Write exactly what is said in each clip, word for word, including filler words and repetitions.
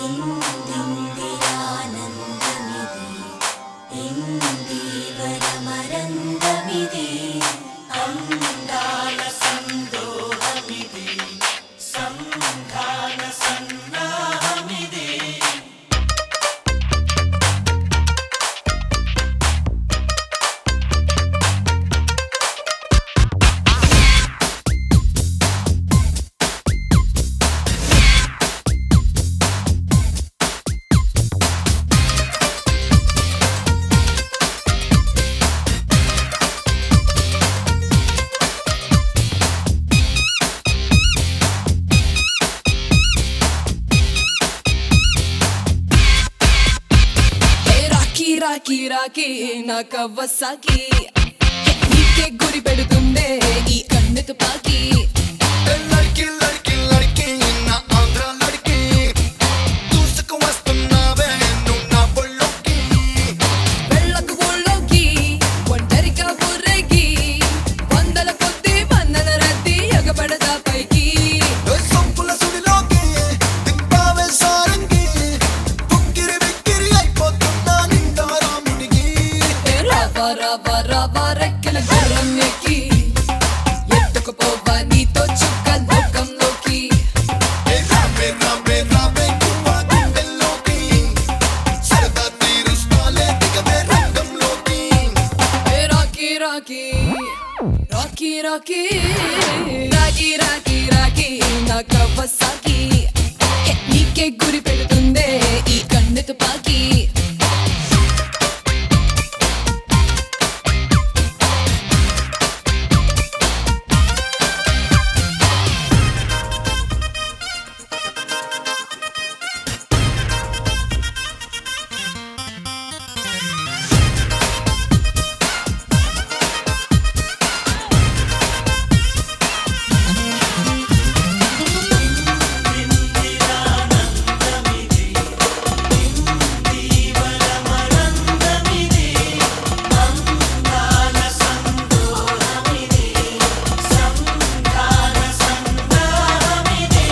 ఇందిందిరానందమిది ఇందీవరమరందమిది అందాల సందోహమిది సంధాన సన్నాహమిది రాకి రాకి నా కవ్వసాకి నీకే గురి పెడుతుందే ఈ కన్ను తుపాకి లड़की लड़की लड़की ना आंध्र लड़की दूसको వస్తున్నావే నువ్వు నా బొల్లోకి వెళ్ళకు ఊళ్ళోకి ఒంటరిగా ఊరేగి వందల కొద్ది వందల రద్దీ ఎగబడదా పైకి సంపుల సుడిలోకి దింపావే సారంగి పొక్కిరి బిక్కిరి అయిపోతున్నా నిండా రాముడికి రావా రావా రావా రెక్కల గుర్రం ఎక్కి ఎత్తుకుపోవా నీతో చుక్క లోకంలోకి రావే రావే రావే కువ్వా గుండెల్లోకి సరదా తీరుస్తాలే దిగవే రంగంలోకి రాకి రాకి రాకి రాకి రాకి రాకి రాకి నా కవ్వసాకి నీకే గురి పెడుతుందే ఈ కన్ను తుపాకి ఇందిందిరానందమిది ఇందీవరమరందమిది అందాల సందోహమిది సంధాన సన్నాహమిది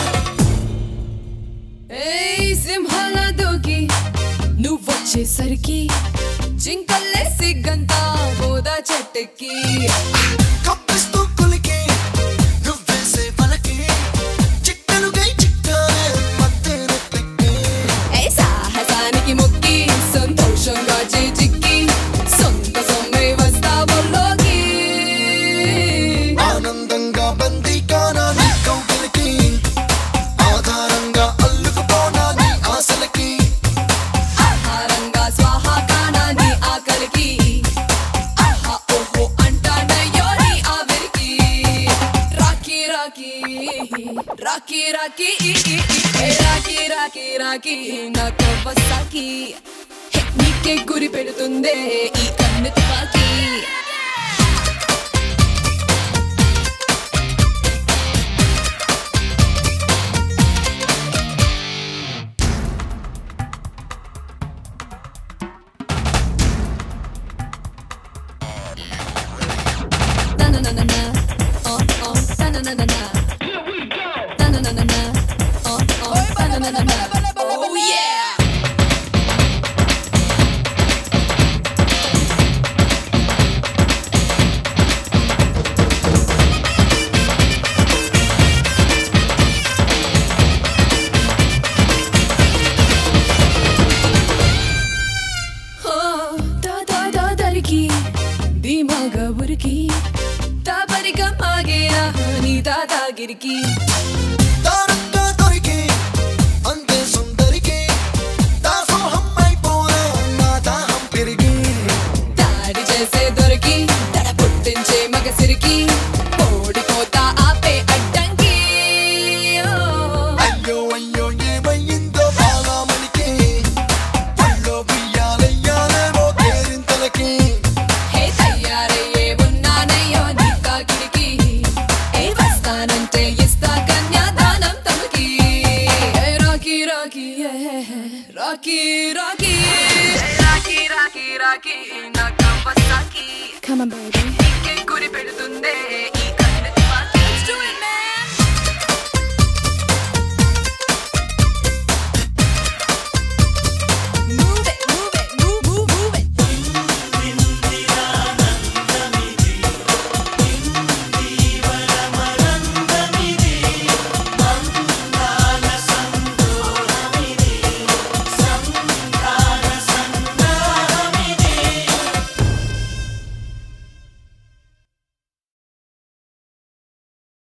ఏయ్ సింహాల దూకి నువ్వొచ్చేసరికి జింకల్లే సిగ్గంతా బోదా చెట్టెక్కి కప్పిస్తూ కులికి నువ్వేసే వలకి చిట్టలుగై చిక్కాలే మత్తెనెక్కి ఏ సాహసానికి మొక్కి సంతోషంగా చేజిక్కి సొంత సొమ్మే వస్తావుల్లోకి ఆనందంగా బందీకానా నీ కౌగిలికి ఆధారంగా అల్లుకుపోనా నీ ఆశలకి ఆహారంగా స్వాహా కానా నీ ఆకలికి ఆహా ఓహో అంటానయ్యో నీ ఆవిరికి రాకి రాకి రాకి రాకి ఈ, ఈ, ఈ, ఏ రాకి రాకి రాకి నా కవ్వసాకి నీకే గురి పెడుతుందే ఈ కన్ను తుపాకి na na na na na oh oh na na na na na here we go na na na na na oh oh na na na na oh yeah da da da dariki దిమాగా ఉరికి తాపరిగా మాగేనా నీ దాదాగిరికి దారంగా దొరికి అంతే సుందరికి దాసోహం అయిపోనా నా దాహం పెరిగి దాడి చేసే దొరికి దడ పుట్టించే మగసిరికి ఓడిపోతా ఆపే అడ్డంకి అయ్యో అయ్యో ఏమయ్యిందో బాగా మనకి పళ్ళో బియ్యాలయ్యాలేమో కేరింతలకి హే తయారయ్యే ఉన్నానయ్యో నీ కాకిరికి ఏ వస్తానంటే ఇస్తా కన్యాదానం తమకి ఏ రాకి రాకి ఏ రాకి రాకి రాకి రాకి రాకి నా కవ్వసాకి Come on, baby. నీకే గురి పెడుతుందే